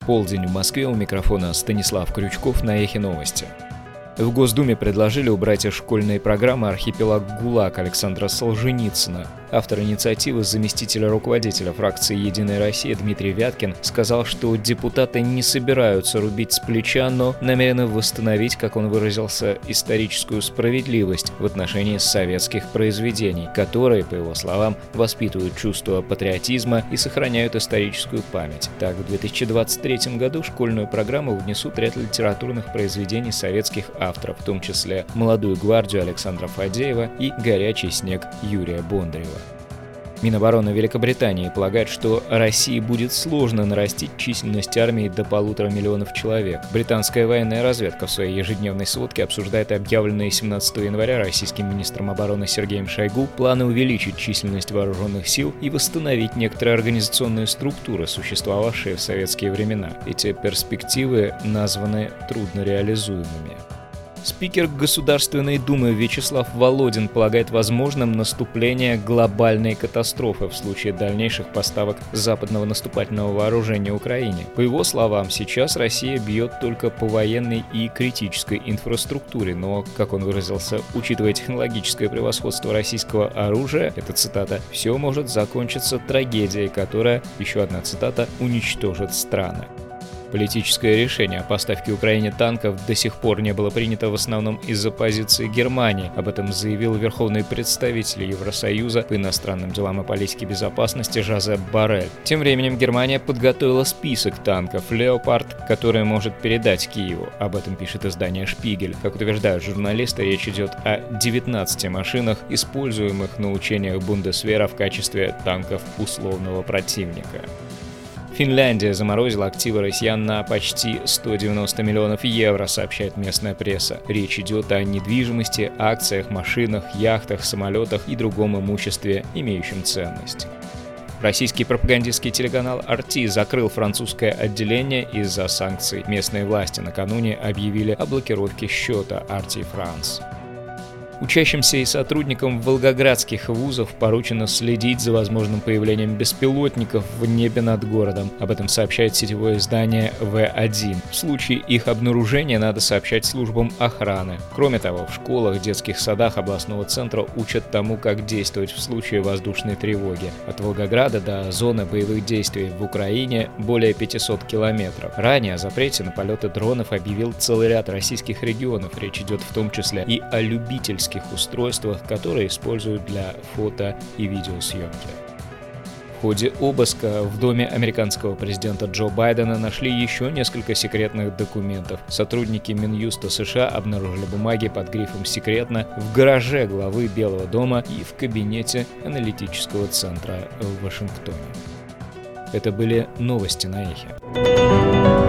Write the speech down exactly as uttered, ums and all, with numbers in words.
Полдень в Москве, у микрофона Станислав Крючков на Эхе Новости. В Госдуме предложили убрать из школьной программы «Архипелаг ГУЛАГ» Александра Солженицына. Автор инициативы, заместитель руководителя фракции «Единая Россия» Дмитрий Вяткин сказал, что депутаты не собираются рубить с плеча, но намерены восстановить, как он выразился, историческую справедливость в отношении советских произведений, которые, по его словам, воспитывают чувство патриотизма и сохраняют историческую память. Так, в две тысячи двадцать третьем году в школьную программу внесут ряд литературных произведений советских авторов, в том числе «Молодую гвардию» Александра Фадеева и «Горячий снег» Юрия Бондарева. Минобороны Великобритании полагает, что России будет сложно нарастить численность армии до полутора миллионов человек. Британская военная разведка в своей ежедневной сводке обсуждает объявленные семнадцатого января российским министром обороны Сергеем Шойгу планы увеличить численность вооруженных сил и восстановить некоторые организационные структуры, существовавшие в советские времена. Эти перспективы названы труднореализуемыми. Спикер Государственной Думы Вячеслав Володин полагает возможным наступление глобальной катастрофы в случае дальнейших поставок западного наступательного вооружения Украине. По его словам, сейчас Россия бьет только по военной и критической инфраструктуре, но, как он выразился, учитывая технологическое превосходство российского оружия, это цитата, «все может закончиться трагедией, которая, еще одна цитата, уничтожит страны». Политическое решение о поставке Украине танков до сих пор не было принято в основном из-за позиции Германии. Об этом заявил верховный представитель Евросоюза по иностранным делам и политике безопасности Жозеп Боррель. Тем временем Германия подготовила список танков «Леопард», которые может передать Киеву. Об этом пишет издание «Шпигель». Как утверждают журналисты, речь идет о девятнадцати машинах, используемых на учениях Бундесвера в качестве танков условного противника. Финляндия заморозила активы россиян на почти сто девяносто миллионов евро, сообщает местная пресса. Речь идет о недвижимости, акциях, машинах, яхтах, самолетах и другом имуществе, имеющем ценность. Российский пропагандистский телеканал эр ти закрыл французское отделение из-за санкций. Местные власти накануне объявили о блокировке счета эр ти France. Учащимся и сотрудникам волгоградских вузов поручено следить за возможным появлением беспилотников в небе над городом. Об этом сообщает сетевое издание вэ один. В случае их обнаружения надо сообщать службам охраны. Кроме того, в школах, детских садах областного центра учат тому, как действовать в случае воздушной тревоги. От Волгограда до зоны боевых действий в Украине более пятисот километров. Ранее о запрете на полеты дронов объявил целый ряд российских регионов. Речь идет в том числе и о любительских устройствах, которые используют для фото- и видеосъемки. В ходе обыска в доме американского президента Джо Байдена нашли еще несколько секретных документов. Сотрудники Минюста США обнаружили бумаги под грифом «Секретно» в гараже главы Белого дома и в кабинете аналитического центра в Вашингтоне. Это были новости на Эхе.